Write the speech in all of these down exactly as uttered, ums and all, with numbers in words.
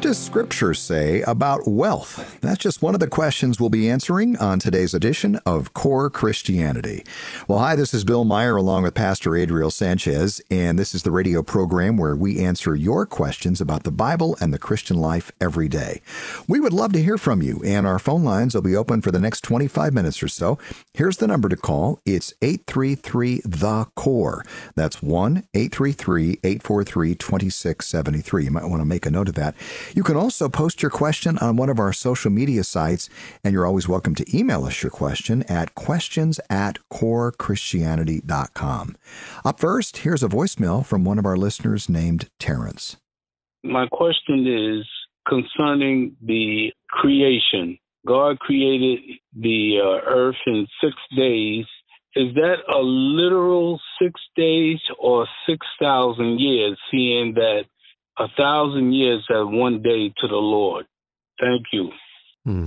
What does Scripture say about wealth? That's just one of the questions we'll be answering on today's edition of Core Christianity. Well, hi, this is Bill Meyer along with Pastor Adriel Sanchez, and this is the radio program where we answer your questions about the Bible and the Christian life every day. We would love to hear from you, and our phone lines will be open for the next twenty-five minutes or so. Here's the number to call. It's eight three three, the core. That's one eight three three, eight four three, two six seven three. You might want to make a note of that. You can also post your question on one of our social media sites, and you're always welcome to email us your question at questions at core christianity dot com. Up first, here's a voicemail from one of our listeners named Terrence. My question is concerning the creation. God created the uh, earth in six days. Is that a literal six days or six thousand years, seeing that a thousand years have one day to the Lord? Thank you. Hmm.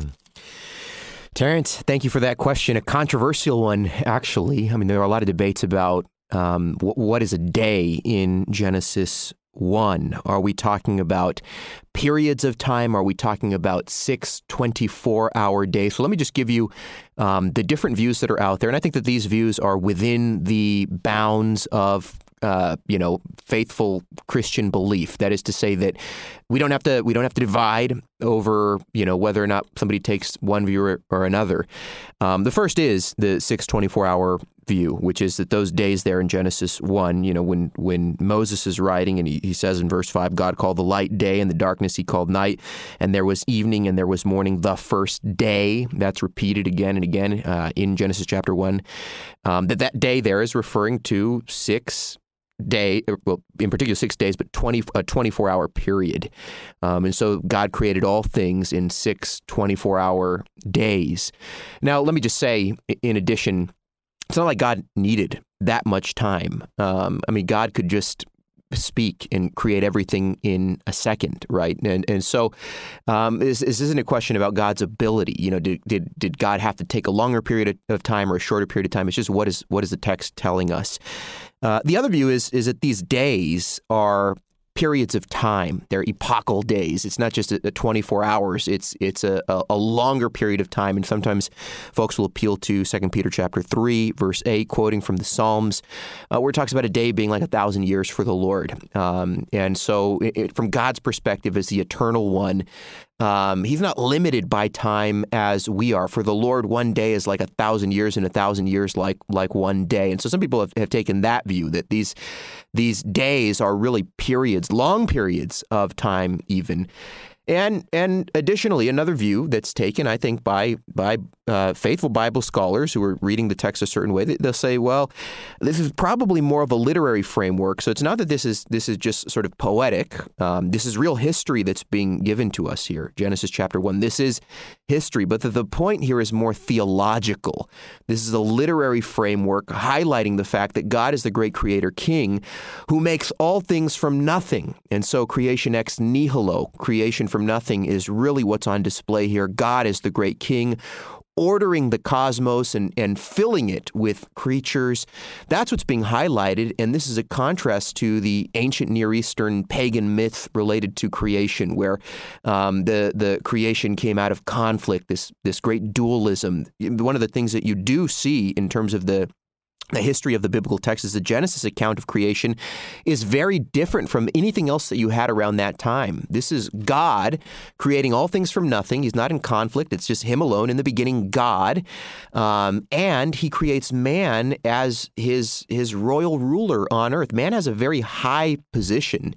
Terrence, thank you for that question. A controversial one, actually. I mean, there are a lot of debates about um, w- what is a day in Genesis one. Are we talking about periods of time? Are we talking about six twenty-four hour days? So let me just give you um, the different views that are out there. And I think that these views are within the bounds of Uh, you know, faithful Christian belief. That is to say that we don't have to we don't have to divide over, you know, whether or not somebody takes one view or, or another. Um, the first is the six twenty-four hour view, which is that those days there in Genesis one, you know, when when Moses is writing and he, he says in verse five, God called the light day and the darkness he called night, and there was evening and there was morning the first day. That's repeated again and again uh, in Genesis chapter one. Um, that that day there is referring to six day, well, in particular six days, but twenty a twenty-four hour period. Um, and so God created all things in six twenty-four hour days. Now, let me just say, in addition, it's not like God needed that much time. Um, I mean, God could just speak and create everything in a second, right? And and so um, this, this isn't a question about God's ability. You know, did did did God have to take a longer period of, of time or a shorter period of time? It's just what is what is the text telling us? Uh, the other view is is that these days are periods of time. They're epochal days. It's not just a, a twenty-four hours. It's it's a, a, a longer period of time. And sometimes folks will appeal to Second Peter chapter three, verse eight, quoting from the Psalms, uh, where it talks about a day being like a thousand years for the Lord. Um, and so it, it, from God's perspective as the eternal one, Um, he's not limited by time as we are. For the Lord, one day is like a thousand years, and a thousand years like like one day. And so some people have, have taken that view, that these these days are really periods, long periods of time even. And and additionally, another view that's taken, I think, by by uh, faithful Bible scholars who are reading the text a certain way, they'll say, well, this is probably more of a literary framework. So it's not that this is this is just sort of poetic. Um, this is real history that's being given to us here. Genesis chapter one. This is history, but the, the point here is more theological. This is a literary framework highlighting the fact that God is the great creator king who makes all things from nothing. And so creation ex nihilo, creation from nothing, is really what's on display here. God is the great king, ordering the cosmos and, and filling it with creatures. That's what's being highlighted, and this is a contrast to the ancient Near Eastern pagan myth related to creation, where um, the the creation came out of conflict, this this great dualism. One of the things that you do see in terms of the The history of the biblical text is the Genesis account of creation is very different from anything else that you had around that time. This is God creating all things from nothing. He's not in conflict. It's just him alone. In the beginning, God. Um, and he creates man as his, his royal ruler on earth. Man has a very high position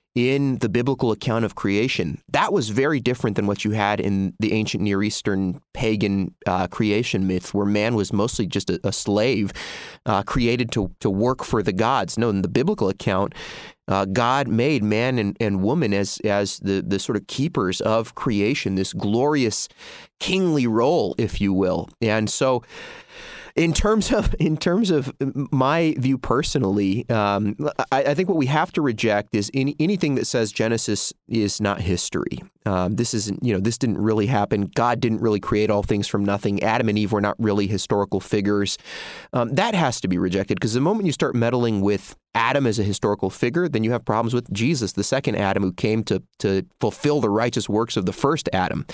in the biblical account of creation. That was very different than what you had in the ancient Near Eastern pagan uh, creation myth, where man was mostly just a, a slave uh, created to, to work for the gods. No, in the biblical account, uh, God made man and, and woman as as the, the sort of keepers of creation, this glorious kingly role, if you will. And so In terms of in terms of my view personally, um, I, I think what we have to reject is any, anything that says Genesis is not history. Um, this isn't, you know, this didn't really happen. God didn't really create all things from nothing. Adam and Eve were not really historical figures. Um, that has to be rejected, because the moment you start meddling with Adam as a historical figure, then you have problems with Jesus, the second Adam, who came to to fulfill the righteous works of the first Adam.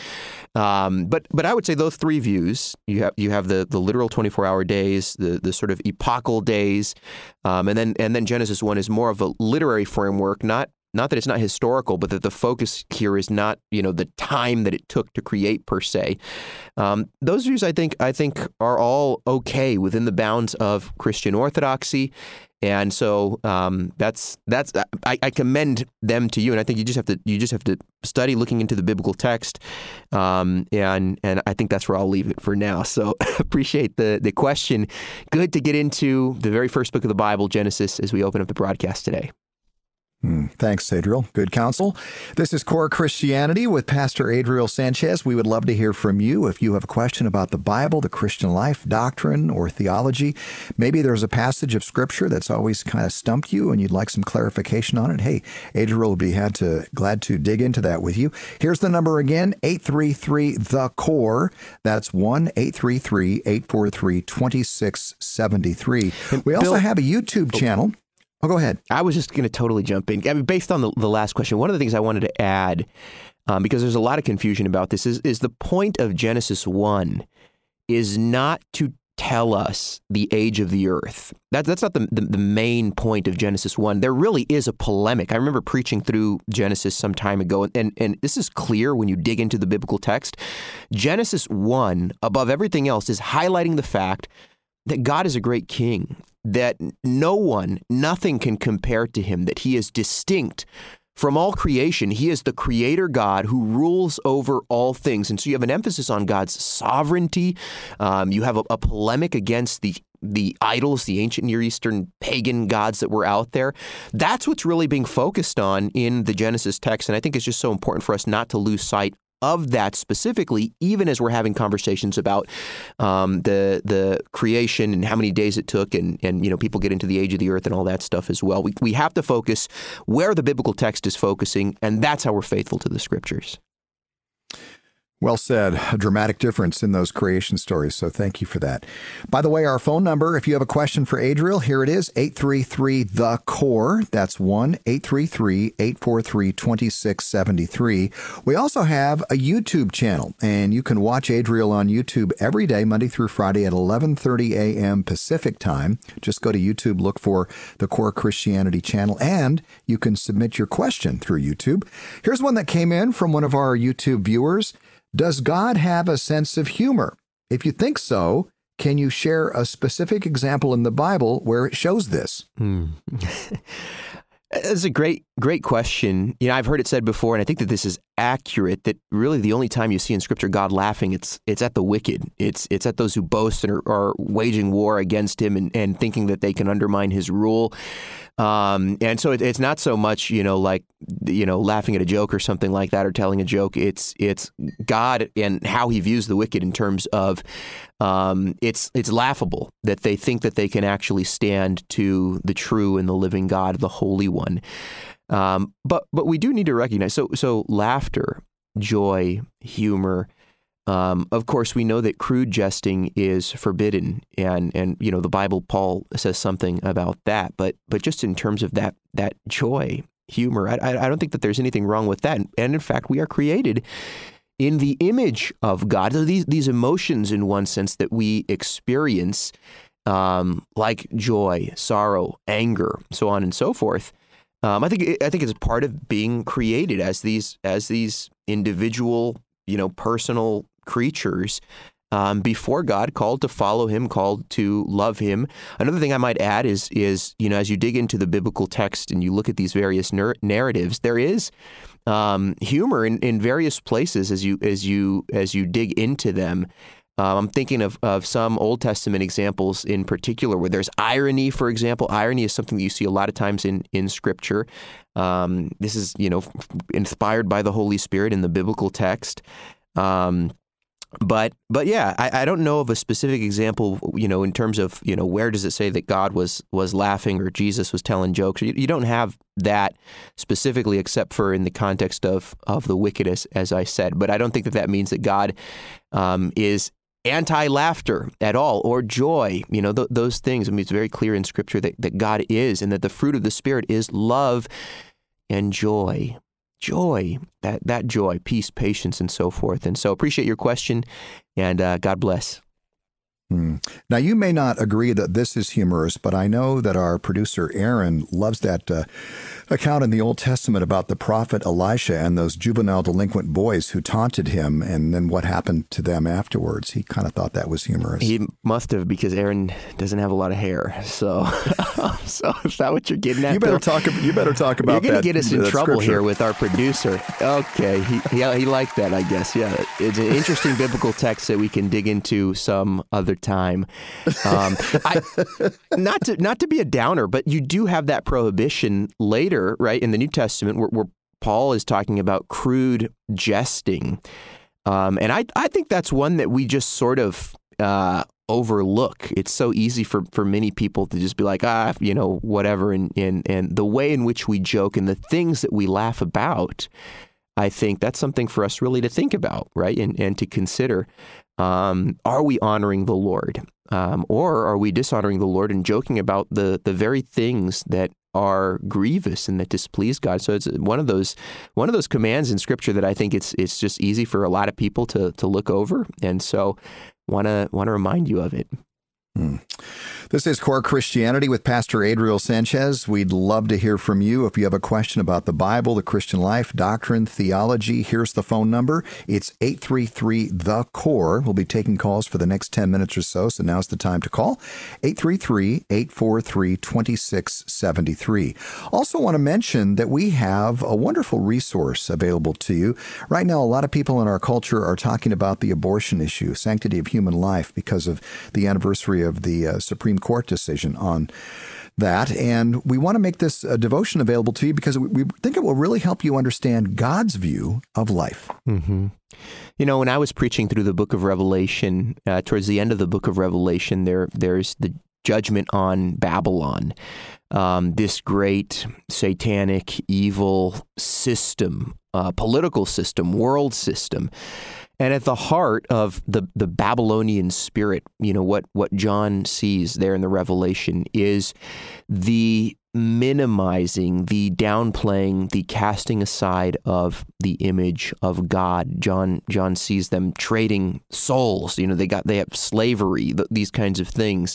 Um, but but I would say those three views, you have you have the the literal twenty-four hour days, the the sort of epochal days, um, and then and then Genesis one is more of a literary framework, not Not that it's not historical, but that the focus here is not, you know, the time that it took to create per se. Um, those views, I think, I think are all okay within the bounds of Christian orthodoxy, and so um, that's that's I, I commend them to you. And I think you just have to you just have to study looking into the biblical text, um, and and I think that's where I'll leave it for now. So appreciate the the question. Good to get into the very first book of the Bible, Genesis, as we open up the broadcast today. Mm, thanks, Adriel. Good counsel. This is Core Christianity with Pastor Adriel Sanchez. We would love to hear from you if you have a question about the Bible, the Christian life, doctrine, or theology. Maybe there's a passage of Scripture that's always kind of stumped you and you'd like some clarification on it. Hey, Adriel would be glad to, glad to dig into that with you. Here's the number again, eight three three, the core. That's one eight three three, eight four three, two six seven three. We also Bill, have a YouTube channel. Oh, go ahead. I was just going to totally jump in. I mean, based on the, the last question, one of the things I wanted to add, um, because there's a lot of confusion about this, is, is the point of Genesis one is not to tell us the age of the earth. That, that's not the, the, the main point of Genesis one. There really is a polemic. I remember preaching through Genesis some time ago, and, and this is clear when you dig into the biblical text. Genesis one, above everything else, is highlighting the fact that God is a great king, that no one, nothing can compare to him, that he is distinct from all creation. He is the creator God who rules over all things. And so you have an emphasis on God's sovereignty. Um, you have a, a polemic against the the idols, the ancient Near Eastern pagan gods that were out there. That's what's really being focused on in the Genesis text. And I think it's just so important for us not to lose sight of that specifically, even as we're having conversations about um, the the creation and how many days it took, and and you know people get into the age of the earth and all that stuff as well. We we have to focus where the biblical text is focusing, and that's how we're faithful to the Scriptures. Well said. A dramatic difference in those creation stories, so thank you for that. By the way, our phone number, if you have a question for Adriel, here it is, eight three three, the core. That's one eight three three, eight four three, two six seven three. We also have a YouTube channel, and you can watch Adriel on YouTube every day, Monday through Friday at eleven thirty a.m. Pacific time. Just go to YouTube, look for the Core Christianity channel, and you can submit your question through YouTube. Here's one that came in from one of our YouTube viewers. Does God have a sense of humor? If you think so, can you share a specific example in the Bible where it shows this? Hmm. That's a great, great question. You know, I've heard it said before, and I think that this is accurate, that really the only time you see in Scripture God laughing, it's it's at the wicked. It's it's at those who boast and are, are waging war against him and, and thinking that they can undermine his rule. Um, and so it, it's not so much, you know, like, you know, laughing at a joke or something like that or telling a joke. It's it's God and how he views the wicked in terms of um, it's it's laughable that they think that they can actually stand to the true and the living God, the Holy One. Um, but but we do need to recognize, so so laughter, joy, humor. Um, of course, we know that crude jesting is forbidden, and and you know the Bible, Paul says something about that. But but just in terms of that that joy, humor, I I don't think that there's anything wrong with that. And in fact, we are created in the image of God. So these these emotions, in one sense, that we experience, um, like joy, sorrow, anger, so on and so forth. Um, I think I think it's part of being created as these as these individual, you know, personal creatures um, before God, called to follow him, called to love him. Another thing I might add is, is you know, as you dig into the biblical text and you look at these various nar- narratives, there is um, humor in, in various places as you as you as you dig into them. Um, I'm thinking of, of some Old Testament examples in particular where there's irony, for example. Irony is something that you see a lot of times in, in Scripture. Um, this is, you know, inspired by the Holy Spirit in the biblical text. Um, but, but yeah, I, I don't know of a specific example, you know, in terms of, you know, where does it say that God was was laughing or Jesus was telling jokes? You, you don't have that specifically, except for in the context of, of the wicked, as, as I said. But I don't think that that means that God um, is anti-laughter at all, or joy, you know, th- those things. I mean, it's very clear in Scripture that, that God is, and that the fruit of the Spirit is love and joy. Joy, that that joy, peace, patience, and so forth. And so appreciate your question, and uh, God bless. Hmm. Now, you may not agree that this is humorous, but I know that our producer, Aaron, loves that uh, account in the Old Testament about the prophet Elisha and those juvenile delinquent boys who taunted him, and then what happened to them afterwards. He kind of thought that was humorous. He must have, because Aaron doesn't have a lot of hair. So, so is that what you're getting at? You better Bill? talk. You better talk about You're that. You're going to get us in trouble scripture here with our producer. Okay, he he, he liked that, I guess. Yeah, it's an interesting biblical text that we can dig into some other time. Um, I, not to not to be a downer, but you do have that prohibition later, right, in the New Testament, where, where Paul is talking about crude jesting, um, and I I think that's one that we just sort of uh, overlook. It's so easy for, for many people to just be like, ah, you know, whatever, and and and the way in which we joke and the things that we laugh about. I think that's something for us really to think about, right, and and to consider. Um, are we honoring the Lord, um, or are we dishonoring the Lord and joking about the the very things that are grievous and that displease God? So it's one of those one of those commands in Scripture that I think it's it's just easy for a lot of people to to look over, and so want to want to remind you of it. Hmm. This is Core Christianity with Pastor Adriel Sanchez. We'd love to hear from you. If you have a question about the Bible, the Christian life, doctrine, theology, here's the phone number. It's eight three three, the C O R E. We'll be taking calls for the next ten minutes or so, so now's the time to call. eight three three, eight four three, two six seven three. Also want to mention that we have a wonderful resource available to you. Right now, a lot of people in our culture are talking about the abortion issue, sanctity of human life, because of the anniversary of the uh, Supreme Court decision on that. And we want to make this uh, devotion available to you because we, we think it will really help you understand God's view of life. Mm-hmm. You know, when I was preaching through the book of Revelation, uh, towards the end of the book of Revelation, there there's the judgment on Babylon, um, this great satanic, evil system, uh, political system, world system. And at the heart of the, the Babylonian spirit, you know, what, what John sees there in the Revelation is the minimizing, the downplaying, the casting aside of the image of God. John John sees them trading souls. You know, they got they have slavery, th- these kinds of things,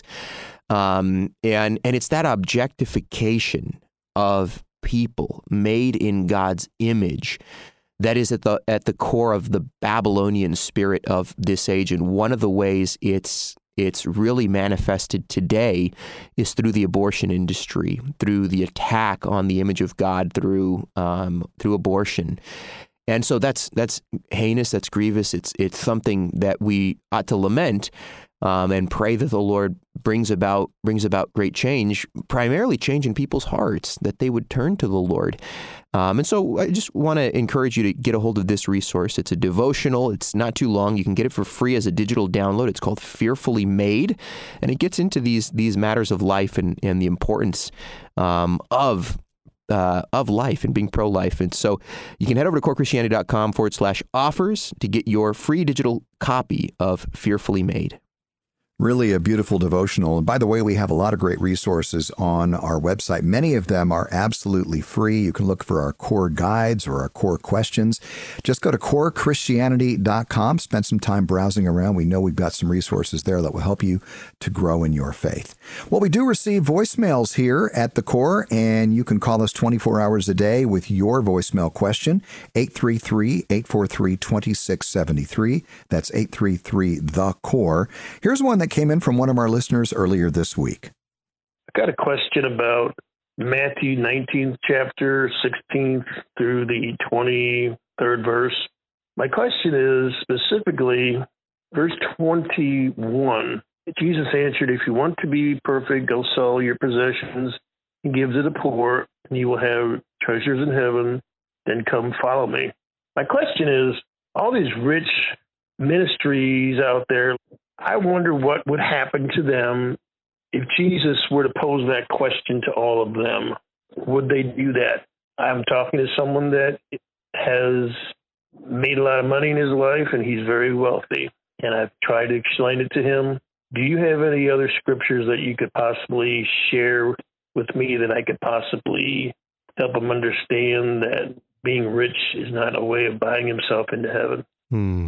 um, and and it's that objectification of people made in God's image that is at the at the core of the Babylonian spirit of this age. And one of the ways it's it's really manifested today is through the abortion industry, through the attack on the image of God through um, through abortion. And so that's that's heinous, that's grievous. It's it's something that we ought to lament um, and pray that the Lord brings about brings about great change, primarily change in people's hearts, that they would turn to the Lord. Um, and so I just want to encourage you to get a hold of this resource. It's a devotional. It's not too long. You can get it for free as a digital download. It's called Fearfully Made, and it gets into these these matters of life and, and the importance um, of uh, of life and being pro-life. And so you can head over to corechristianity.com forward slash offers to get your free digital copy of Fearfully Made. Really a beautiful devotional. And by the way, we have a lot of great resources on our website. Many of them are absolutely free. You can look for our core guides or our core questions. Just go to core christianity dot com. Spend some time browsing around. We know we've got some resources there that will help you to grow in your faith. Well, we do receive voicemails here at the Core, and you can call us twenty-four hours a day with your voicemail question, eight three three, eight four three, two six seven three. That's eight three three, the core. Here's one that came in from one of our listeners earlier this week. I got a question about Matthew nineteenth chapter, sixteenth through the twenty-third verse. My question is specifically verse twenty-one. Jesus answered, "If you want to be perfect, go sell your possessions and give to the poor, and you will have treasures in heaven. Then come follow me." My question is, all these rich ministries out there, I wonder what would happen to them if Jesus were to pose that question to all of them. Would they do that? I'm talking to someone that has made a lot of money in his life, and he's very wealthy. and I've tried to explain it to him. Do you have any other scriptures that you could possibly share with me that I could possibly help him understand that being rich is not a way of buying himself into heaven? Hmm.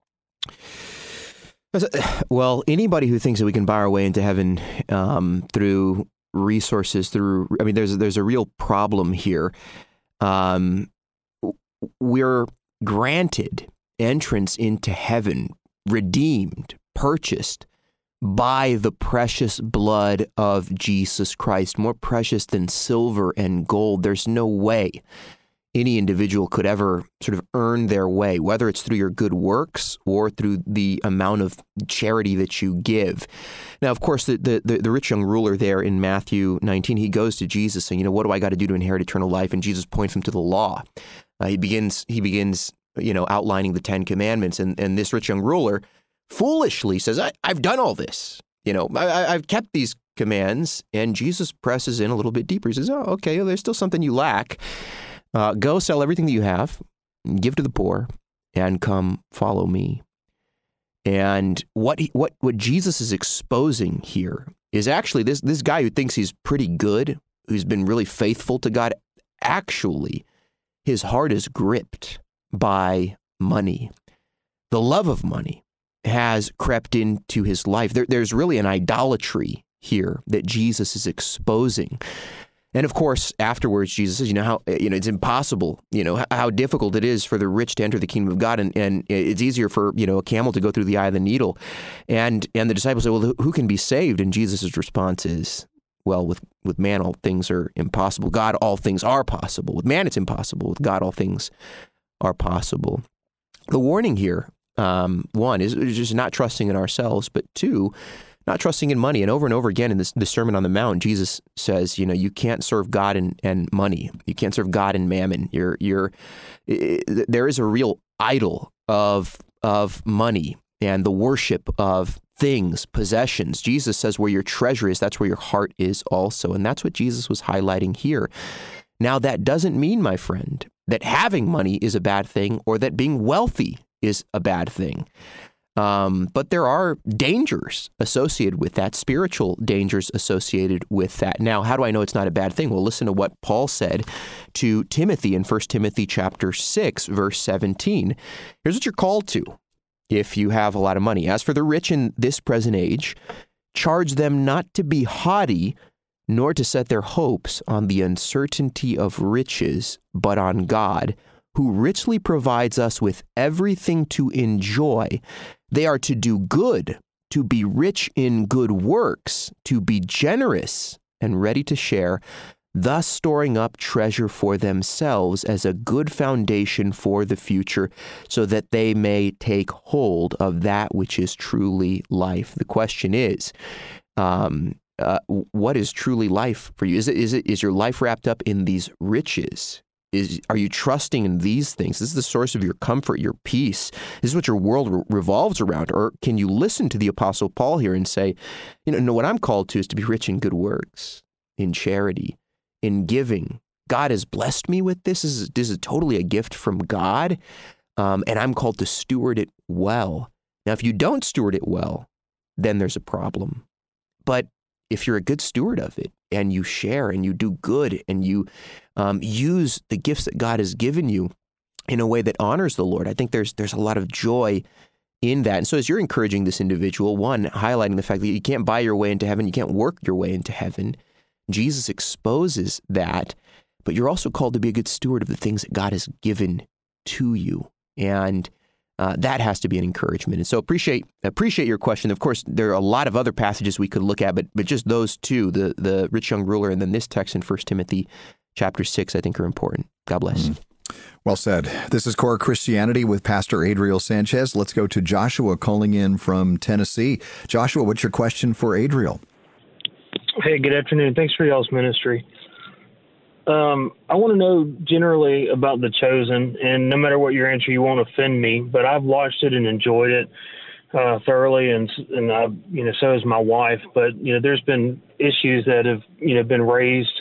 Well, anybody who thinks that we can buy our way into heaven um, through resources, through, I mean, there's, there's a real problem here. Um, we're granted entrance into heaven, redeemed, purchased by the precious blood of Jesus Christ, more precious than silver and gold. There's no way any individual could ever sort of earn their way, whether it's through your good works or through the amount of charity that you give. Now, of course, the, the, the, the rich young ruler there in Matthew nineteen, he goes to Jesus saying, you know, what do I got to do to inherit eternal life? And Jesus points him to the law. Uh, he begins, he begins, you know, outlining the Ten Commandments. And, and this rich young ruler foolishly says, I, I've done all this. You know, I, I've kept these commands. And Jesus presses in a little bit deeper. He says, oh, okay, well, there's still something you lack. Uh, go sell everything that you have, give to the poor, and come follow me. And what he, what what Jesus is exposing here is actually this this guy who thinks he's pretty good, who's been really faithful to God. Actually, his heart is gripped by money. The love of money has crept into his life. There, there's really an idolatry here that Jesus is exposing. And of course, afterwards, Jesus says, you know, how, you know, it's impossible, you know, how difficult it is for the rich to enter the kingdom of God. And, and it's easier for, you know, a camel to go through the eye of the needle. And and the disciples say, well, who can be saved? And Jesus' response is, well, with, with man, all things are impossible. God, all things are possible. With man, it's impossible. With God, all things are possible. The warning here, um, one, is, is just not trusting in ourselves, but two, not trusting in money. And over and over again in this, the Sermon on the Mount, Jesus says, you know, you can't serve God and, and money. You can't serve God and mammon. You're, you're, it, there is a real idol of, of money and the worship of things, possessions. Jesus says where your treasure is, that's where your heart is also. And that's what Jesus was highlighting here. Now, that doesn't mean, my friend, that having money is a bad thing or that being wealthy is a bad thing. Um, but there are dangers associated with that, spiritual dangers associated with that. Now, how do I know it's not a bad thing? Well, listen to what Paul said to Timothy in First Timothy chapter six, verse seventeen. Here's what you're called to if you have a lot of money. As for the rich in this present age, charge them not to be haughty, nor to set their hopes on the uncertainty of riches, but on God, who richly provides us with everything to enjoy. They are to do good, to be rich in good works, to be generous and ready to share, thus storing up treasure for themselves as a good foundation for the future, so that they may take hold of that which is truly life. The question is, um, uh, what is truly life for you? Is it, is it, is your life wrapped up in these riches? Is, are you trusting in these things? This is the source of your comfort, your peace. This is what your world re- revolves around. Or can you listen to the Apostle Paul here and say, you know, no, what I'm called to is to be rich in good works, in charity, in giving. God has blessed me with this. This is, this is totally a gift from God, um, and I'm called to steward it well. Now, if you don't steward it well, then there's a problem. But if you're a good steward of it and you share and you do good and you um, use the gifts that God has given you in a way that honors the Lord, I think there's there's a lot of joy in that. And so as you're encouraging this individual, one, highlighting the fact that you can't buy your way into heaven, you can't work your way into heaven, Jesus exposes that, but you're also called to be a good steward of the things that God has given to you. And Uh, that has to be an encouragement. And so appreciate appreciate your question. Of course, there are a lot of other passages we could look at, but but just those two, the the rich young ruler and then this text in First Timothy chapter six, I think are important. God bless. Mm. Well said. This is Core Christianity with Pastor Adriel Sanchez. Let's go to Joshua calling in from Tennessee. Joshua, what's your question for Adriel? Hey, good afternoon. Thanks for y'all's ministry. Um, I want to know generally about The Chosen, and no matter what your answer, you won't offend me, but I've watched it and enjoyed it uh, thoroughly, and and I, you know, so has my wife. But you know, there's been issues that have you know been raised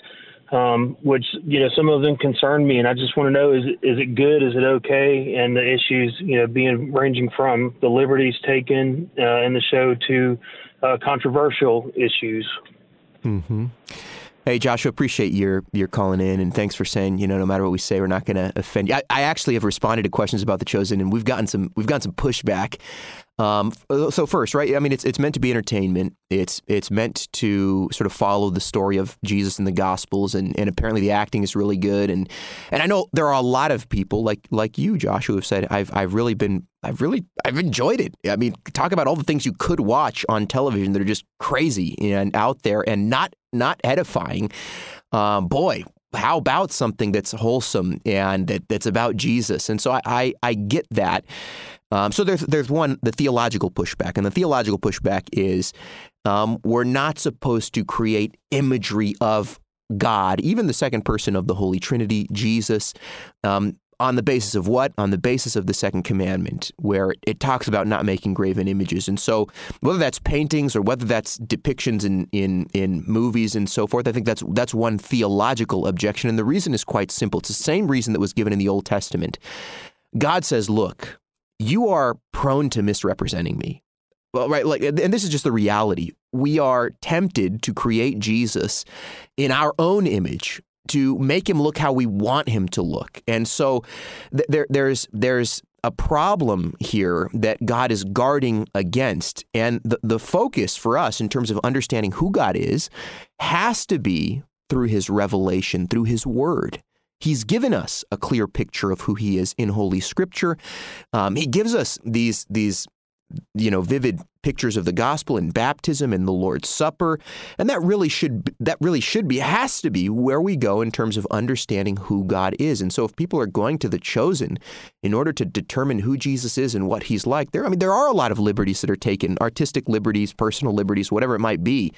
um, which, you know, some of them concern me. And I just want to know, is it, is it good? Is it okay? And the issues, you know, being ranging from the liberties taken uh, in the show to uh, controversial issues. Mm-hmm. Hey, Joshua, appreciate your your calling in, and thanks for saying, you know, no matter what we say, we're not going to offend you. I, I actually have responded to questions about The Chosen, and we've gotten some we've gotten some pushback. Um, so first, right? I mean, it's it's meant to be entertainment. It's it's meant to sort of follow the story of Jesus in the Gospels, and, and apparently the acting is really good. And and I know there are a lot of people like like you, Joshua, who have said I've I've really been I've really I've enjoyed it. I mean, talk about all the things you could watch on television that are just crazy and out there and not not edifying. Um, boy. How about something that's wholesome and that, that's about Jesus? And so I, I, I get that. Um, so there's there's one, the theological pushback. And the theological pushback is um, we're not supposed to create imagery of God, even the second person of the Holy Trinity, Jesus, um, on the basis of what? On the basis of the second commandment, where it talks about not making graven images. And so whether that's paintings or whether that's depictions in, in, in movies and so forth, I think that's that's one theological objection. And the reason is quite simple. It's the same reason that was given in the Old Testament. God says, look, you are prone to misrepresenting me. Well, right, like, and this is just the reality. We are tempted to create Jesus in our own image, to make him look how we want him to look. And so th- there, there's there's a problem here that God is guarding against. And the, the focus for us in terms of understanding who God is has to be through his revelation, through his word. He's given us a clear picture of who he is in Holy Scripture. Um, he gives us these these you know, vivid pictures of the gospel and baptism and the Lord's Supper. And that really should, that really should be, has to be where we go in terms of understanding who God is. And so if people are going to The Chosen in order to determine who Jesus is and what he's like, there, I mean, there are a lot of liberties that are taken, artistic liberties, personal liberties, whatever it might be.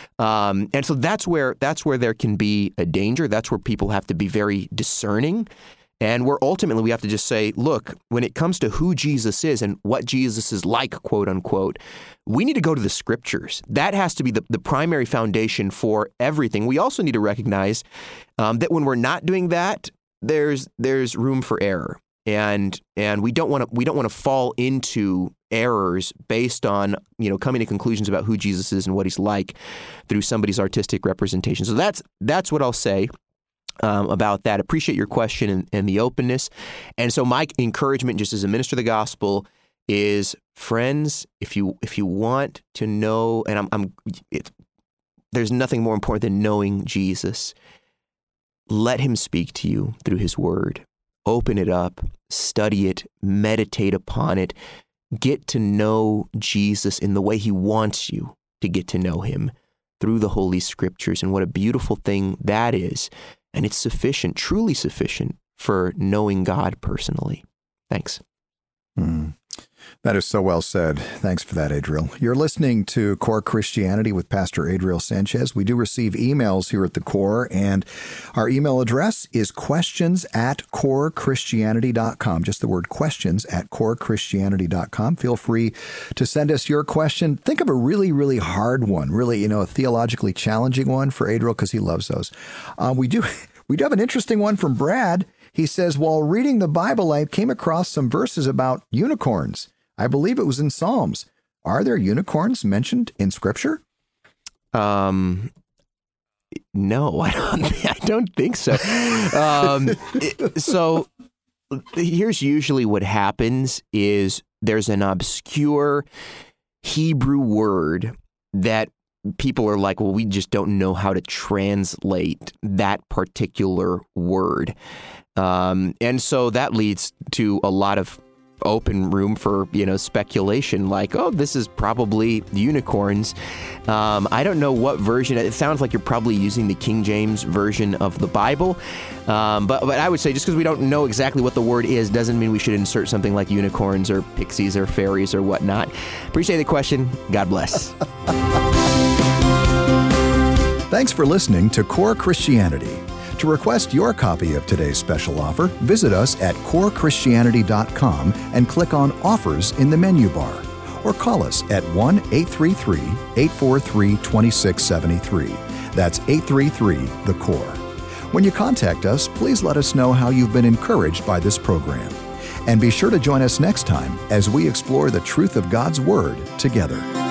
Um, and so that's where, that's where there can be a danger. That's where people have to be very discerning. And where ultimately we have to just say, look, when it comes to who Jesus is and what Jesus is like, quote unquote, we need to go to the Scriptures. That has to be the, the primary foundation for everything. We also need to recognize um, that when we're not doing that, there's there's room for error, and and we don't want to we don't want to fall into errors based on, you know, coming to conclusions about who Jesus is and what he's like through somebody's artistic representation. So that's that's what I'll say. Um, about that. Appreciate your question and, and the openness. And so my encouragement just as a minister of the gospel is, friends, if you if you want to know, and I'm, I'm it, there's nothing more important than knowing Jesus, let him speak to you through his word. Open it up, study it, meditate upon it, get to know Jesus in the way he wants you to get to know him through the Holy Scriptures. And what a beautiful thing that is. And it's sufficient, truly sufficient for knowing God personally. Thanks. Mm. That is so well said. Thanks for that, Adriel. You're listening to Core Christianity with Pastor Adriel Sanchez. We do receive emails here at the Core, and our email address is questions at core christianity dot com. Just the word questions at core christianity dot com. Feel free to send us your question. Think of a really, really hard one, really, you know, a theologically challenging one for Adriel, because he loves those. Uh, we do we do have an interesting one from Brad. He says, while reading the Bible, I came across some verses about unicorns. I believe it was in Psalms. Are there unicorns mentioned in Scripture? Um, no, I don't. I don't think so. Um, it, so here's usually what happens: is there's an obscure Hebrew word that people are like, well, we just don't know how to translate that particular word, um, and so that leads to a lot of open room for, you know, speculation, like, oh, this is probably unicorns. Um, I don't know what version. It sounds like you're probably using the King James version of the Bible. Um, but, but I would say just because we don't know exactly what the word is doesn't mean we should insert something like unicorns or pixies or fairies or whatnot. Appreciate the question. God bless. Thanks for listening to Core Christianity. To request your copy of today's special offer, visit us at core christianity dot com and click on Offers in the menu bar, or call us at one eight three three, eight four three, two six seven three. That's eight three three, the core. When you contact us, please let us know how you've been encouraged by this program. And be sure to join us next time as we explore the truth of God's Word together.